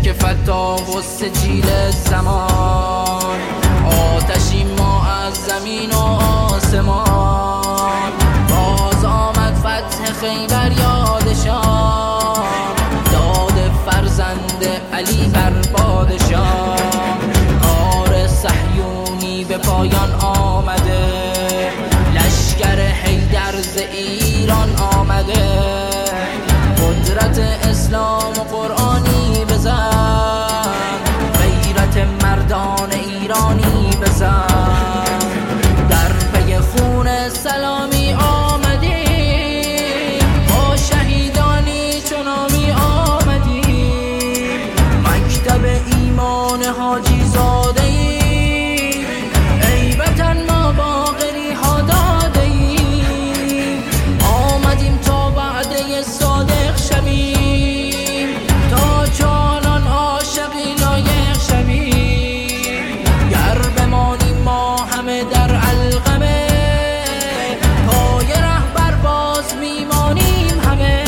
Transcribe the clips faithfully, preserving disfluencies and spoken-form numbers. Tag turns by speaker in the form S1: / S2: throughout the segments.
S1: که فتح و سجیل زمان، آتشی ما از زمین و آسمان. باز آمد فتح خیبر یادشان، داد فرزند علی بر پادشاه. کار صهیونی به پایان آمده، لشکر حیدر ز ایران آمده. قدرت اسلام و قرآنی بزن، غیرت مردان ایرانی بزن. در پی خون سلامی آمدیم، با شهیدانی چنامی آمدیم. مکتب ایمان حاجی زاده ایم، ای وطن ما باقری ها داده ایم. آمدیم تا وعده صادق شویم، تا چانان عاشقی لایق شویم. گر بمانیم ما همه در علقمه، پای رهبر باز میمانیم همه.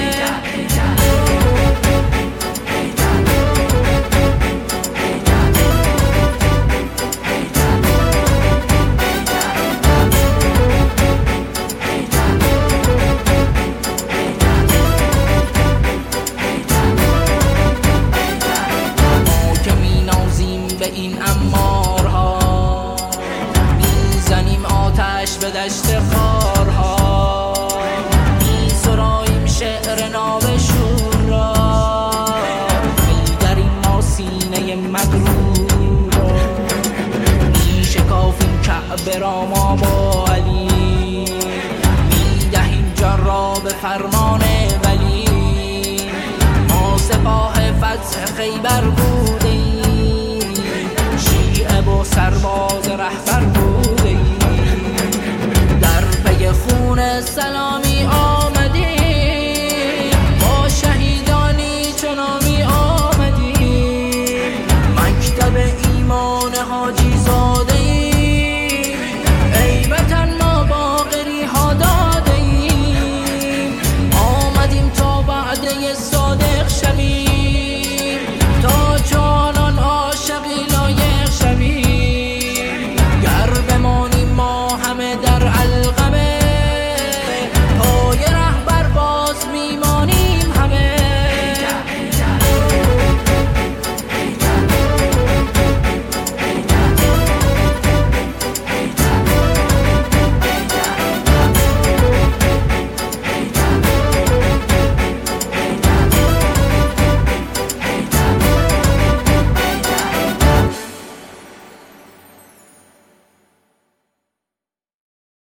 S1: به این امارها، میزنیم آتش به دشت خارها. میسراییم شعر ناب شور را، میدریم ما سینه مغرور را. میشکافیم کعبه را ما با علی، میدهیم جان را به فرمان ولی. ما سپاه فتح خیبر بودیم، با سرباز رهبر بودیم. در پی خون سلام